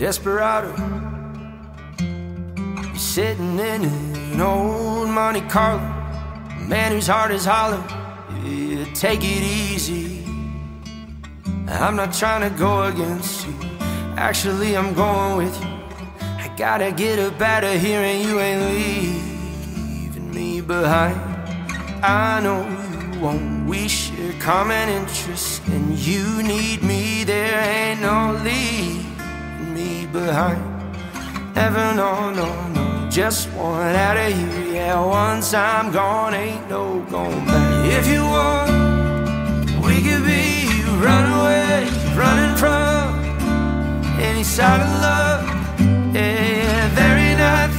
desperado. You're sitting in an old Monte Carlo, a man whose heart is hollow. Yeah, take it easy. I'm not trying to go against you, actually I'm going with you. I gotta get up out of here and you ain't leaving me behind. I know you won't, we share common interests, and you need me, there ain't no leaving me behind. Never, no, no, no, just want out of here. Yeah, once I'm gone, ain't no going back. If you want, we could be runaways, running from any side of love. Yeah, there ain't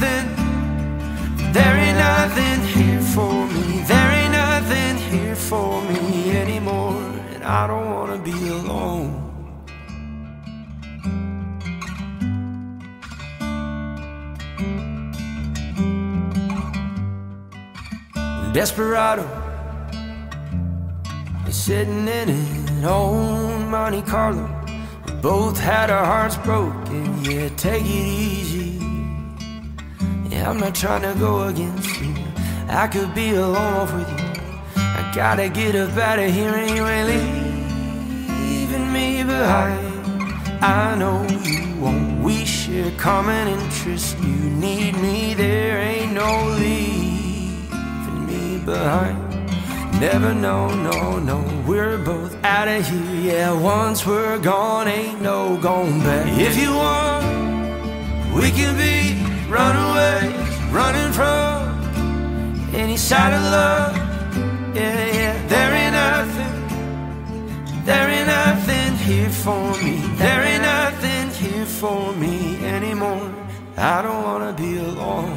nothing here for me. There ain't nothing here for me anymore, and I don't wanna be alone. Desperado, you're sitting in an old Monte Carlo. We both had our hearts broken, yeah, take it easy. Yeah, I'm not trying to go against you, I could be alone with you. I gotta get up out of here and you ain't leaving me behind. I know you won't, we share common interests. You need me, there ain't no leaving me behind. Never, no, no, no, we're both out of here. Yeah, once we're gone, ain't no going back. If you want, we can be runaways, running from any side of love. Yeah, yeah, there ain't nothing here for me. There ain't nothing here for me anymore. I don't wanna be alone.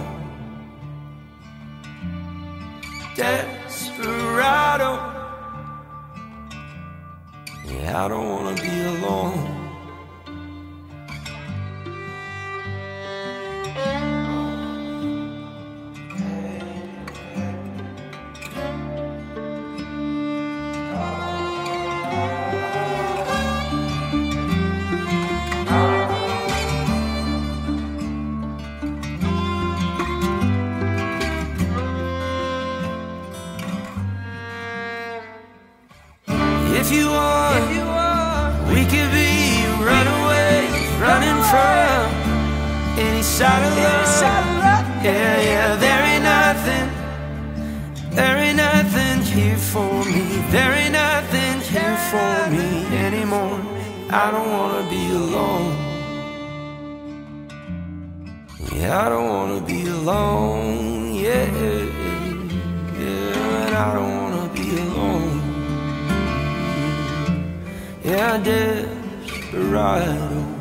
Desperado, yeah, I don't wanna be alone. If you want, we could be runaways, running from any side of love. Yeah, yeah, there ain't nothing here for me. There ain't nothing here for me anymore. I don't wanna be alone. Yeah, I don't wanna be alone. Yeah, yeah, and I don't wanna be alone. Yeah, desperado.